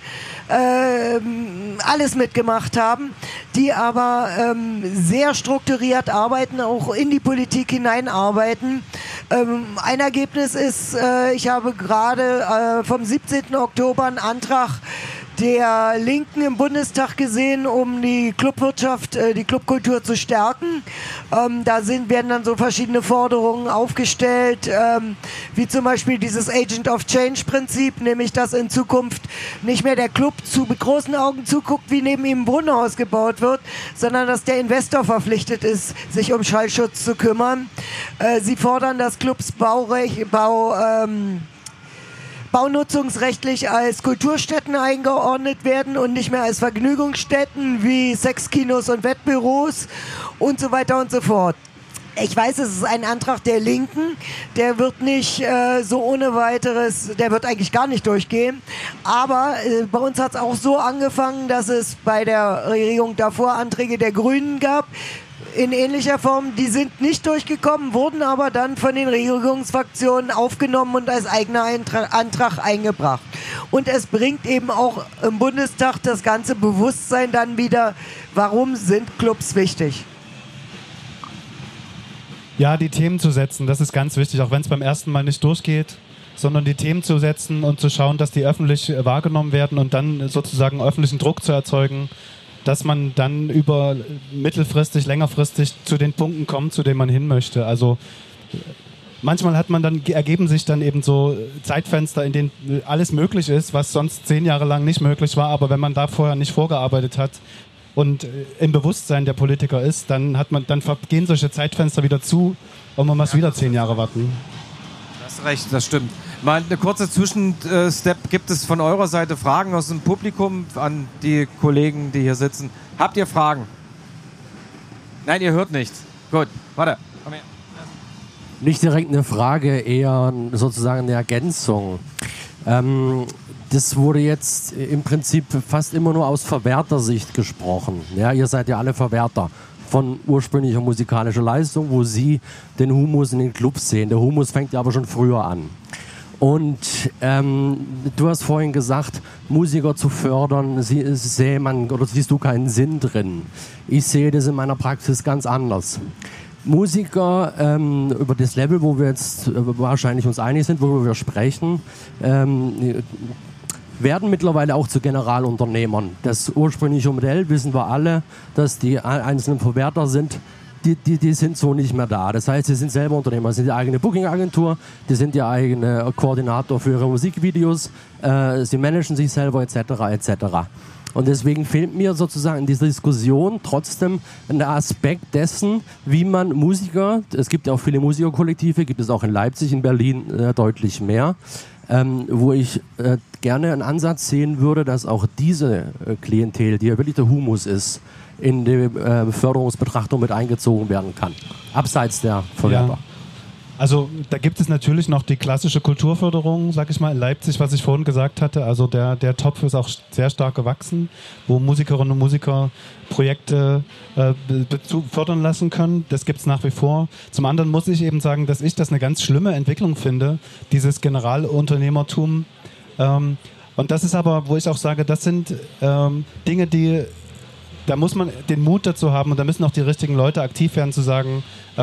alles mitgemacht haben, die aber sehr strukturiert arbeiten, auch in die Politik hineinarbeiten. Ein Ergebnis ist, ich habe gerade vom 17. Oktober einen Antrag der Linken im Bundestag gesehen, um die Clubwirtschaft, die Clubkultur zu stärken. Werden dann so verschiedene Forderungen aufgestellt, wie zum Beispiel dieses Agent of Change Prinzip, nämlich dass in Zukunft nicht mehr der Club mit großen Augen zuguckt, wie neben ihm ein Brunnenhaus gebaut wird, sondern dass der Investor verpflichtet ist, sich um Schallschutz zu kümmern. Sie fordern, dass Clubs baunutzungsrechtlich als Kulturstätten eingeordnet werden und nicht mehr als Vergnügungsstätten wie Sexkinos und Wettbüros und so weiter und so fort. Ich weiß, es ist ein Antrag der Linken, der wird nicht so ohne weiteres, der wird eigentlich gar nicht durchgehen, aber bei uns hat es auch so angefangen, dass es bei der Regierung davor Anträge der Grünen gab, in ähnlicher Form, die sind nicht durchgekommen, wurden aber dann von den Regierungsfraktionen aufgenommen und als eigener Antrag eingebracht. Und es bringt eben auch im Bundestag das ganze Bewusstsein dann wieder, warum sind Clubs wichtig. Ja, die Themen zu setzen, das ist ganz wichtig, auch wenn es beim ersten Mal nicht durchgeht, sondern die Themen zu setzen und zu schauen, dass die öffentlich wahrgenommen werden und dann sozusagen öffentlichen Druck zu erzeugen, dass man dann über mittelfristig, längerfristig zu den Punkten kommt, zu denen man hin möchte. Also manchmal ergeben sich dann eben so Zeitfenster, in denen alles möglich ist, was sonst 10 Jahre lang nicht möglich war, aber wenn man da vorher nicht vorgearbeitet hat, und im Bewusstsein der Politiker ist, dann gehen solche Zeitfenster wieder zu und man muss wieder 10 Jahre warten. Du hast recht, das stimmt. Mal eine kurze Zwischenstep. Gibt es von eurer Seite Fragen aus dem Publikum an die Kollegen, die hier sitzen? Habt ihr Fragen? Nein, ihr hört nichts. Gut, warte. Komm her. Nicht direkt eine Frage, eher sozusagen eine Ergänzung. Das wurde jetzt im Prinzip fast immer nur aus Verwertersicht gesprochen. Ja, ihr seid ja alle Verwerter von ursprünglicher musikalischer Leistung, wo Sie den Humus in den Clubs sehen. Der Humus fängt ja aber schon früher an. Und du hast vorhin gesagt, Musiker zu fördern, siehst du keinen Sinn drin. Ich sehe das in meiner Praxis ganz anders. Musiker über das Level, wo wir jetzt wahrscheinlich uns einig sind, worüber wir sprechen, werden mittlerweile auch zu Generalunternehmern. Das ursprüngliche Modell wissen wir alle, dass die einzelnen Verwerter sind. Die sind so nicht mehr da. Das heißt, sie sind selber Unternehmer, sie sind die eigene Booking-Agentur, die sind der eigene Koordinator für ihre Musikvideos, sie managen sich selber etc. etc. Und deswegen fehlt mir sozusagen in dieser Diskussion trotzdem ein Aspekt dessen, wie man Musiker, es gibt ja auch viele Musikerkollektive, gibt es auch in Leipzig, in Berlin deutlich mehr, wo ich gerne einen Ansatz sehen würde, dass auch diese Klientel, die ja wirklich der Humus ist, in die Förderungsbetrachtung mit eingezogen werden kann, abseits der Verwerter. Ja. Also da gibt es natürlich noch die klassische Kulturförderung, sag ich mal, in Leipzig, was ich vorhin gesagt hatte. Also der Topf ist auch sehr stark gewachsen, wo Musikerinnen und Musiker Projekte fördern lassen können. Das gibt es nach wie vor. Zum anderen muss ich eben sagen, dass ich das eine ganz schlimme Entwicklung finde, dieses Generalunternehmertum. Und das ist aber, wo ich auch sage, das sind Dinge, da muss man den Mut dazu haben und da müssen auch die richtigen Leute aktiv werden, zu sagen,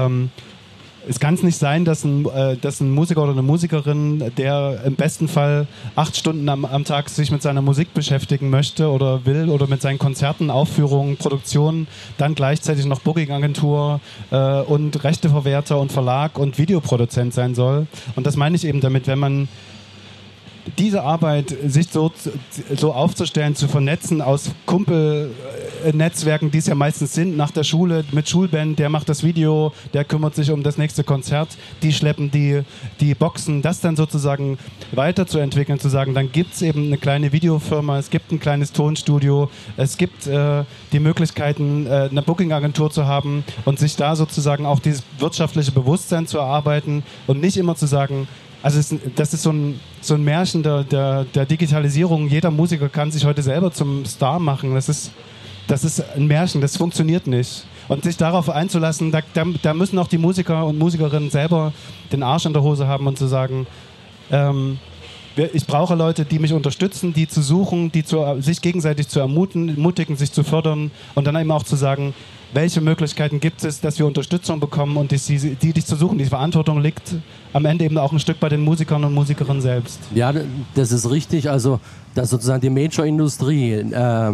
es kann nicht sein, dass ein Musiker oder eine Musikerin, der im besten Fall 8 Stunden am Tag sich mit seiner Musik beschäftigen möchte oder will oder mit seinen Konzerten, Aufführungen, Produktionen, dann gleichzeitig noch Booking-Agentur und Rechteverwerter und Verlag und Videoproduzent sein soll. Und das meine ich eben damit, wenn man diese Arbeit, sich so aufzustellen, zu vernetzen aus Kumpelnetzwerken, die es ja meistens sind, nach der Schule, mit Schulband, der macht das Video, der kümmert sich um das nächste Konzert, die schleppen die Boxen, das dann sozusagen weiterzuentwickeln, zu sagen, dann gibt es eben eine kleine Videofirma, es gibt ein kleines Tonstudio, es gibt die Möglichkeiten, eine Booking-Agentur zu haben und sich da sozusagen auch dieses wirtschaftliche Bewusstsein zu erarbeiten und nicht immer zu sagen, also das ist so ein Märchen der Digitalisierung. Jeder Musiker kann sich heute selber zum Star machen. Das ist ein Märchen, das funktioniert nicht. Und sich darauf einzulassen, da müssen auch die Musiker und Musikerinnen selber den Arsch in der Hose haben und zu sagen, ich brauche Leute, die mich unterstützen, die zu suchen, sich gegenseitig zu ermutigen, sich zu fördern und dann eben auch zu sagen, welche Möglichkeiten gibt es, dass wir Unterstützung bekommen und die dich zu suchen. Die Verantwortung liegt am Ende eben auch ein Stück bei den Musikern und Musikerinnen selbst. Ja, das ist richtig. Also, dass sozusagen die Major-Industrie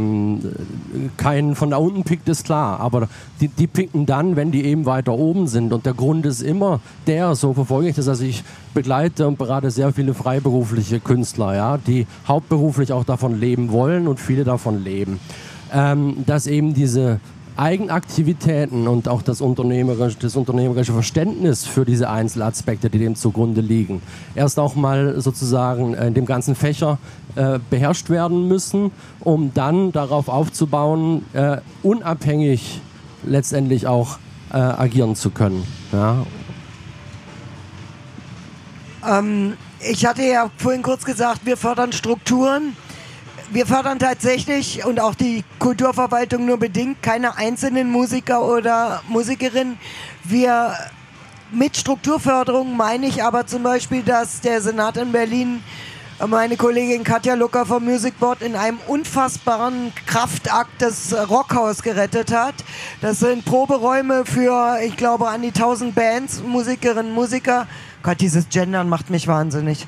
keinen von da unten pickt, ist klar. Aber die picken dann, wenn die eben weiter oben sind. Und der Grund ist immer so verfolge ich das. Also ich begleite und berate sehr viele freiberufliche Künstler, ja, die hauptberuflich auch davon leben wollen und viele davon leben. Dass eben diese Eigenaktivitäten und auch das unternehmerische Verständnis für diese Einzelaspekte, die dem zugrunde liegen, erst auch mal sozusagen in dem ganzen Fächer beherrscht werden müssen, um dann darauf aufzubauen, unabhängig letztendlich auch agieren zu können. Ja. Ich hatte ja vorhin kurz gesagt, wir fördern Strukturen. Wir fördern tatsächlich und auch die Kulturverwaltung nur bedingt keine einzelnen Musiker oder Musikerinnen. Mit Strukturförderung meine ich aber zum Beispiel, dass der Senat in Berlin meine Kollegin Katja Lucker vom Music Board in einem unfassbaren Kraftakt das Rockhaus gerettet hat. Das sind Proberäume für, ich glaube, an die 1000 Bands, Musikerinnen, Musiker. Gott, dieses Gendern macht mich wahnsinnig.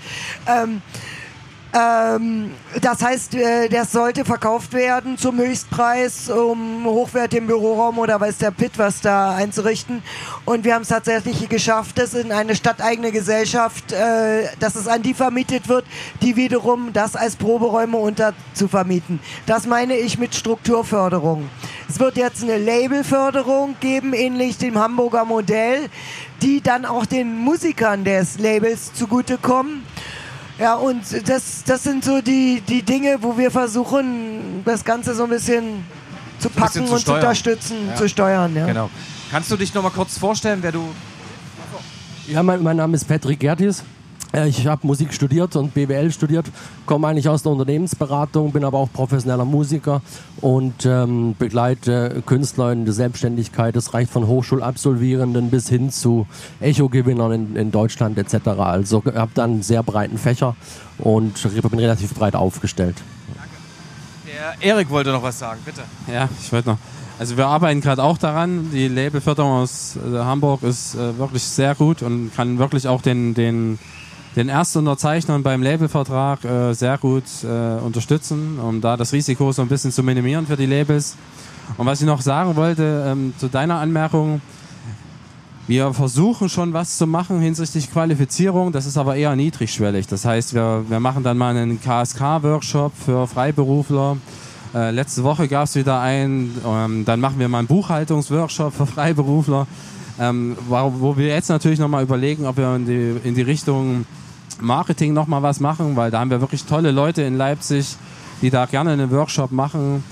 Das heißt, das sollte verkauft werden zum Höchstpreis, um hochwertigen Büroraum oder weiß der Pitt was da einzurichten. Und wir haben es tatsächlich geschafft, das in eine stadteigene Gesellschaft, dass es an die vermietet wird, die wiederum das als Proberäume unterzuvermieten. Das meine ich mit Strukturförderung. Es wird jetzt eine Labelförderung geben, ähnlich dem Hamburger Modell, die dann auch den Musikern des Labels zugutekommen. Ja, und das sind so die Dinge, wo wir versuchen, das Ganze so ein bisschen zu packen und zu unterstützen, zu steuern. Ja. Genau. Kannst du dich noch mal kurz vorstellen, wer du... Ja, mein Name ist Patrick Gertis. Ich habe Musik studiert und BWL studiert, komme eigentlich aus der Unternehmensberatung, bin aber auch professioneller Musiker und begleite Künstler in der Selbstständigkeit. Das reicht von Hochschulabsolvierenden bis hin zu Echo-Gewinnern in Deutschland etc. Also habe dann einen sehr breiten Fächer und bin relativ breit aufgestellt. Der Erik wollte noch was sagen, bitte. Ja, ich wollte noch. Also wir arbeiten gerade auch daran. Die Labelförderung aus Hamburg ist wirklich sehr gut und kann wirklich auch den Erstunterzeichnern beim Labelvertrag sehr gut unterstützen, um da das Risiko so ein bisschen zu minimieren für die Labels. Und was ich noch sagen wollte zu deiner Anmerkung, wir versuchen schon was zu machen hinsichtlich Qualifizierung, das ist aber eher niedrigschwellig. Das heißt, wir machen dann mal einen KSK-Workshop für Freiberufler. Letzte Woche gab es wieder einen, dann machen wir mal einen Buchhaltungsworkshop für Freiberufler, wo wir jetzt natürlich nochmal überlegen, ob wir in die Richtung Marketing nochmal was machen, weil da haben wir wirklich tolle Leute in Leipzig, die da gerne einen Workshop machen.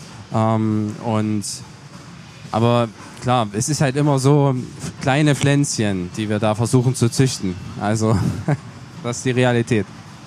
Aber klar, es ist halt immer so kleine Pflänzchen, die wir da versuchen zu züchten. Also das ist die Realität.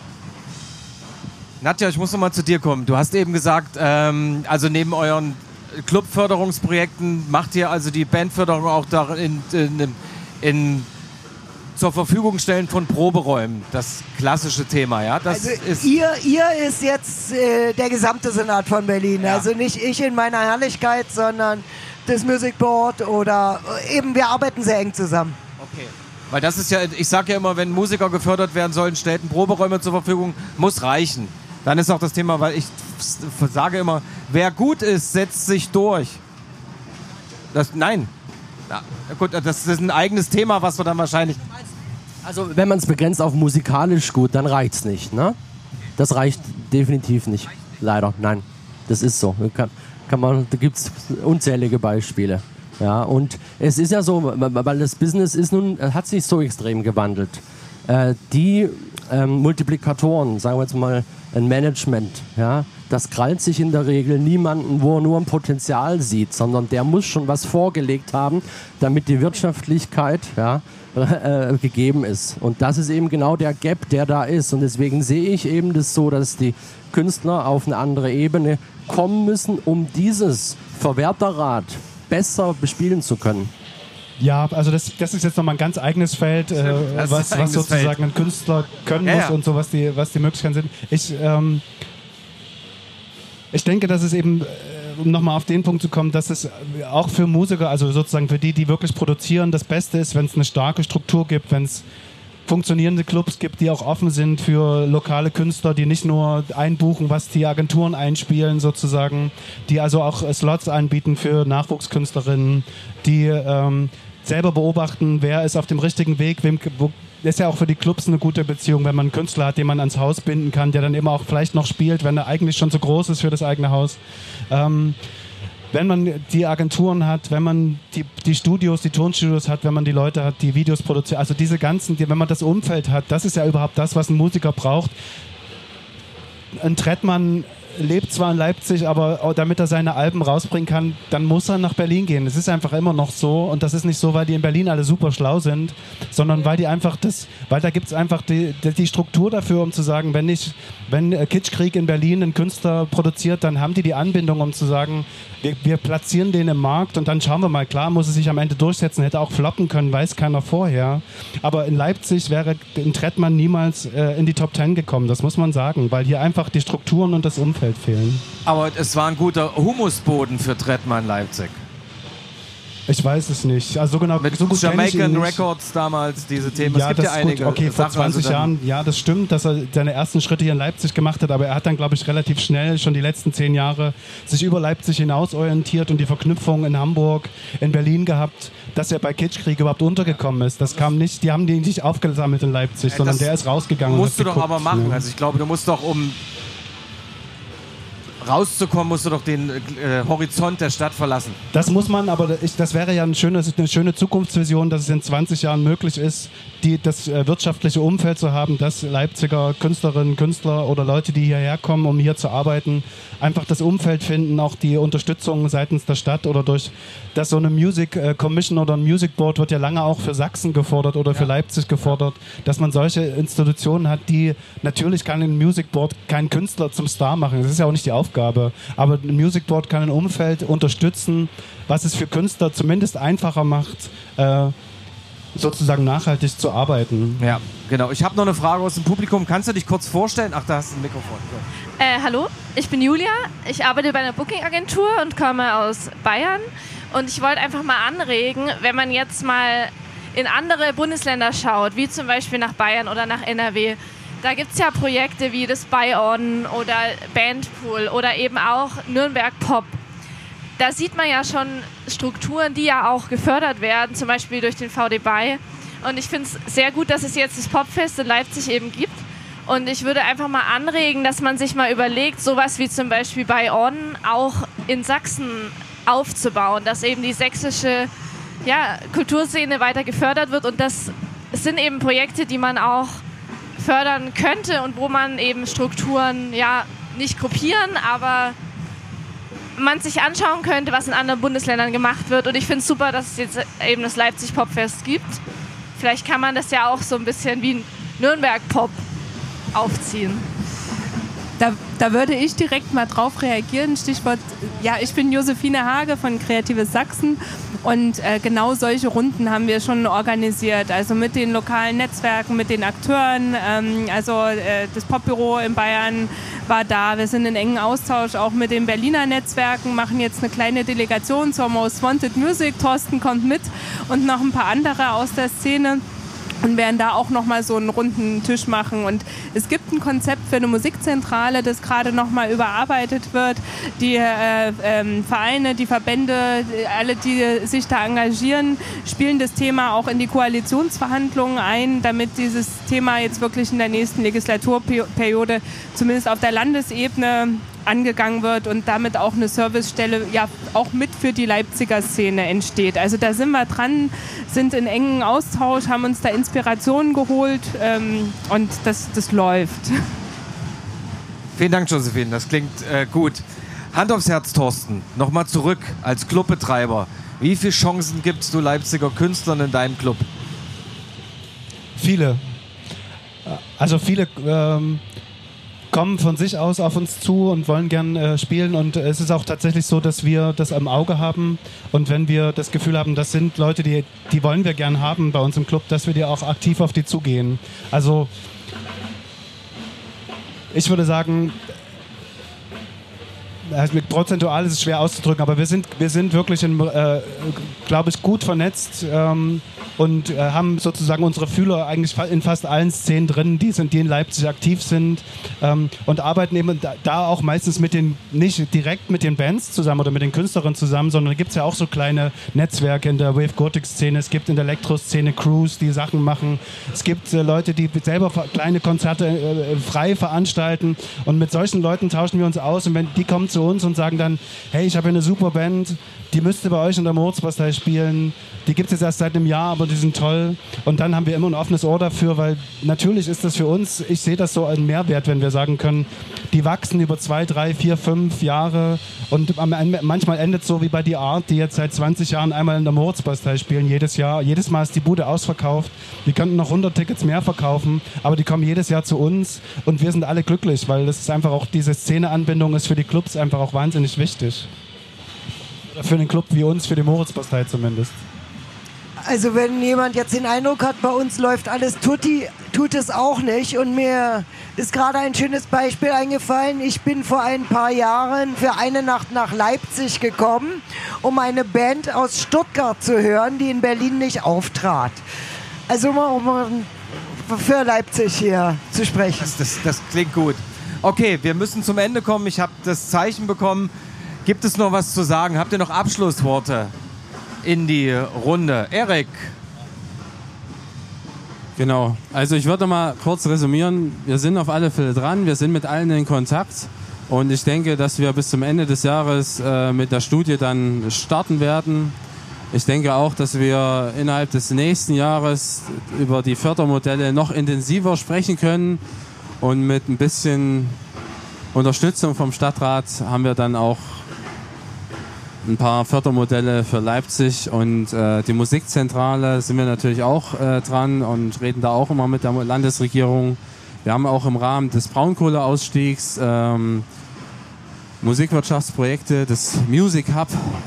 Nadja, ich muss noch mal zu dir kommen. Du hast eben gesagt, also neben euren Clubförderungsprojekten macht ihr also die Bandförderung auch da in zur Verfügung stellen von Proberäumen. Das klassische Thema, ja? Das also ist ihr ist jetzt der gesamte Senat von Berlin. Ja. Also nicht ich in meiner Herrlichkeit, sondern das Music Board oder eben wir arbeiten sehr eng zusammen. Okay. Weil das ist ja, ich sage ja immer, wenn Musiker gefördert werden sollen, stellten Proberäume zur Verfügung, muss reichen. Dann ist auch das Thema, weil ich sage immer, wer gut ist, setzt sich durch. Nein. Na, gut, das ist ein eigenes Thema, was wir dann wahrscheinlich... Also wenn man es begrenzt auf musikalisch gut, dann reicht es nicht, ne? Das reicht definitiv nicht. Leider, nein. Das ist so. Da gibt es unzählige Beispiele. Ja, und es ist ja so, weil das Business hat sich so extrem gewandelt. Die Multiplikatoren, sagen wir jetzt mal ein Management, ja, das krallt sich in der Regel niemanden, wo er nur ein Potenzial sieht, sondern der muss schon was vorgelegt haben, damit die Wirtschaftlichkeit gegeben ist. Und das ist eben genau der Gap, der da ist. Und deswegen sehe ich eben das so, dass die Künstler auf eine andere Ebene kommen müssen, um dieses Verwerterrad besser bespielen zu können. Ja, also das ist jetzt nochmal ein ganz eigenes Feld, was sozusagen ein Künstler können muss und so, was die Möglichkeiten sind. Ich denke, dass es eben, um nochmal auf den Punkt zu kommen, dass es auch für Musiker, also sozusagen für die wirklich produzieren, das Beste ist, wenn es eine starke Struktur gibt, wenn es funktionierende Clubs gibt, die auch offen sind für lokale Künstler, die nicht nur einbuchen, was die Agenturen einspielen sozusagen, die also auch Slots anbieten für Nachwuchskünstlerinnen, die selber beobachten, wer ist auf dem richtigen Weg, das ist ja auch für die Clubs eine gute Beziehung, wenn man einen Künstler hat, den man ans Haus binden kann, der dann immer auch vielleicht noch spielt, wenn er eigentlich schon zu groß ist für das eigene Haus. Wenn man die Agenturen hat, wenn man die Studios, die Tonstudios hat, wenn man die Leute hat, die Videos produzieren, also diese ganzen, wenn man das Umfeld hat, das ist ja überhaupt das, was ein Musiker braucht. Ein Trettmann lebt zwar in Leipzig, aber damit er seine Alben rausbringen kann, dann muss er nach Berlin gehen. Das ist einfach immer noch so und das ist nicht so, weil die in Berlin alle super schlau sind, sondern weil da gibt es einfach die Struktur dafür, um zu sagen, wenn Kitschkrieg in Berlin einen Künstler produziert, dann haben die Anbindung, um zu sagen, wir platzieren den im Markt und dann schauen wir mal, klar muss es sich am Ende durchsetzen, hätte auch floppen können, weiß keiner vorher, aber in Leipzig wäre ein Trettmann niemals in die Top 10 gekommen, das muss man sagen, weil hier einfach die Strukturen und das Umfeld fehlen. Aber es war ein guter Humusboden für Trettmann Leipzig. Ich weiß es nicht. Also so genau, mit so gut Jamaican Records damals, diese Themen. Ja, es gibt das ja ist einige. Gut. Okay, vor 20 also Jahren, ja, das stimmt, dass er seine ersten Schritte hier in Leipzig gemacht hat, aber er hat dann, glaube ich, relativ schnell, schon die letzten 10 Jahre, sich über Leipzig hinaus orientiert und die Verknüpfung in Hamburg, in Berlin gehabt, dass er bei Kitschkrieg überhaupt untergekommen ist. Das kam nicht, die haben den nicht aufgesammelt in Leipzig, sondern der ist rausgegangen. Musst du doch aber machen. Ne? Also ich glaube, du musst doch rauszukommen, musst du doch den Horizont der Stadt verlassen. Das muss man, aber das wäre ja eine schöne Zukunftsvision, dass es in 20 Jahren möglich ist, das wirtschaftliche Umfeld zu haben, dass Leipziger Künstlerinnen, Künstler oder Leute, die hierher kommen, um hier zu arbeiten, einfach das Umfeld finden, auch die Unterstützung seitens der Stadt oder durch, dass so eine Music Commission oder ein Music Board wird ja lange auch für Sachsen gefordert oder für Leipzig gefordert, dass man solche Institutionen hat, die, natürlich kann ein Music Board keinen Künstler zum Star machen, das ist ja auch nicht die Aufgabe, aber ein Music Board kann ein Umfeld unterstützen, was es für Künstler zumindest einfacher macht, sozusagen nachhaltig zu arbeiten. Ja, genau. Ich habe noch eine Frage aus dem Publikum. Kannst du dich kurz vorstellen? Ach, da hast du ein Mikrofon. Hallo, ich bin Julia. Ich arbeite bei einer Booking-Agentur und komme aus Bayern. Und ich wollte einfach mal anregen, wenn man jetzt mal in andere Bundesländer schaut, wie zum Beispiel nach Bayern oder nach NRW, da gibt es ja Projekte wie das Buy-On oder Bandpool oder eben auch Nürnberg Pop. Da sieht man ja schon Strukturen, die ja auch gefördert werden, zum Beispiel durch den VD-Buy. Und ich finde es sehr gut, dass es jetzt das Popfest in Leipzig eben gibt. Und ich würde einfach mal anregen, dass man sich mal überlegt, sowas wie zum Beispiel Buy-On auch in Sachsen aufzubauen, dass eben die sächsische Kulturszene weiter gefördert wird. Und das sind eben Projekte, die man auch fördern könnte und wo man eben Strukturen nicht kopieren, aber man sich anschauen könnte, was in anderen Bundesländern gemacht wird. Und ich finde es super, dass es jetzt eben das Leipzig Popfest gibt. Vielleicht kann man das ja auch so ein bisschen wie ein Nürnberg Pop aufziehen. Da würde ich direkt mal drauf reagieren. Stichwort, ich bin Josephine Hage von Kreatives Sachsen und genau solche Runden haben wir schon organisiert. Also mit den lokalen Netzwerken, mit den Akteuren. Das Popbüro in Bayern war da. Wir sind in engen Austausch auch mit den Berliner Netzwerken, machen jetzt eine kleine Delegation zur Most Wanted Music. Thorsten kommt mit und noch ein paar andere aus der Szene. Und werden da auch nochmal so einen runden Tisch machen. Und es gibt ein Konzept für eine Musikzentrale, das gerade nochmal überarbeitet wird. Die Vereine, die Verbände, alle, die sich da engagieren, spielen das Thema auch in die Koalitionsverhandlungen ein, damit dieses Thema jetzt wirklich in der nächsten Legislaturperiode zumindest auf der Landesebene angegangen wird und damit auch eine Servicestelle auch mit für die Leipziger Szene entsteht. Also da sind wir dran, sind in engen Austausch, haben uns da Inspirationen geholt und das läuft. Vielen Dank, Josephine, das klingt gut. Hand aufs Herz, Thorsten, nochmal zurück als Clubbetreiber. Wie viele Chancen gibst du Leipziger Künstlern in deinem Club? Viele. Also viele kommen von sich aus auf uns zu und wollen gern spielen und es ist auch tatsächlich so, dass wir das im Auge haben und wenn wir das Gefühl haben, das sind Leute, die wollen wir gern haben bei uns im Club, dass wir die auch aktiv auf die zugehen. Also ich würde sagen, mit prozentual ist es schwer auszudrücken, aber wir sind wirklich, glaube ich, gut vernetzt und haben sozusagen unsere Fühler eigentlich in fast allen Szenen drin, die in Leipzig aktiv sind und arbeiten eben da auch meistens nicht direkt mit den Bands zusammen oder mit den Künstlerinnen zusammen, sondern da gibt es ja auch so kleine Netzwerke in der Wave-Gothic-Szene, es gibt in der Elektro-Szene Crews, die Sachen machen, es gibt Leute, die selber kleine Konzerte frei veranstalten und mit solchen Leuten tauschen wir uns aus und wenn die kommen zu uns und sagen dann, hey, ich habe hier eine super Band, die müsste bei euch in der Moritzbastei spielen, die gibt es jetzt erst seit einem Jahr, aber die sind toll und dann haben wir immer ein offenes Ohr dafür, weil natürlich ist das für uns, ich sehe das so ein Mehrwert, wenn wir sagen können, die wachsen über 2, 3, 4, 5 Jahre und manchmal endet so wie bei The Art, die jetzt seit 20 Jahren einmal in der Moritzbastei spielen, jedes Jahr, jedes Mal ist die Bude ausverkauft, wir könnten noch 100 Tickets mehr verkaufen, aber die kommen jedes Jahr zu uns und wir sind alle glücklich, weil das ist einfach auch, diese Szeneanbindung ist für die Clubs einfach auch wahnsinnig wichtig. Oder für einen Club wie uns, für die Moritzbastei zumindest. Also wenn jemand jetzt den Eindruck hat, bei uns läuft alles tutti, tut es auch nicht. Und mir ist gerade ein schönes Beispiel eingefallen. Ich bin vor ein paar Jahren für eine Nacht nach Leipzig gekommen, um eine Band aus Stuttgart zu hören, die in Berlin nicht auftrat. Also um für Leipzig hier zu sprechen. Das klingt gut. Okay, wir müssen zum Ende kommen. Ich habe das Zeichen bekommen. Gibt es noch was zu sagen? Habt ihr noch Abschlussworte in die Runde? Erik. Genau, also ich würde mal kurz resümieren. Wir sind auf alle Fälle dran, wir sind mit allen in Kontakt Und ich denke, dass wir bis zum Ende des Jahres mit der Studie dann starten werden. Ich denke auch, dass wir innerhalb des nächsten Jahres über die Fördermodelle noch intensiver sprechen können. Und mit ein bisschen Unterstützung vom Stadtrat haben wir dann auch ein paar Fördermodelle für Leipzig. Und die Musikzentrale sind wir natürlich auch dran und reden da auch immer mit der Landesregierung. Wir haben auch im Rahmen des Braunkohleausstiegs Musikwirtschaftsprojekte des Music Hub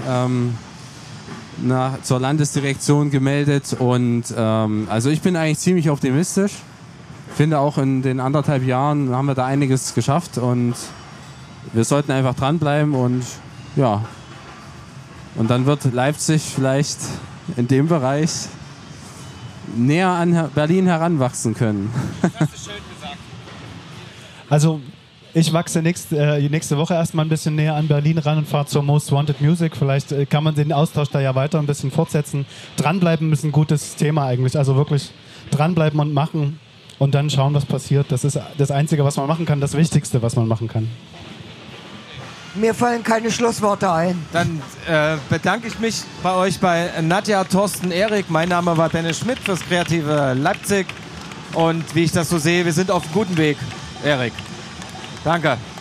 zur Landesdirektion gemeldet. Und also ich bin eigentlich ziemlich optimistisch. Ich finde auch in den 1,5 Jahren haben wir da einiges geschafft und wir sollten einfach dranbleiben und ja. Und dann wird Leipzig vielleicht in dem Bereich näher an Berlin heranwachsen können. Das ist schön gesagt. Also ich wachse nächste Woche erstmal ein bisschen näher an Berlin ran und fahre zur Most Wanted Music. Vielleicht kann man den Austausch da ja weiter ein bisschen fortsetzen. Dranbleiben ist ein gutes Thema eigentlich. Also wirklich dranbleiben und machen und dann schauen, was passiert. Das ist das Einzige, was man machen kann, das Wichtigste, was man machen kann. Mir fallen keine Schlussworte ein. Dann bedanke ich mich bei euch, bei Nadja, Thorsten, Erik. Mein Name war Dennis Schmidt fürs Kreative Leipzig. Und wie ich das so sehe, wir sind auf einem guten Weg, Erik. Danke.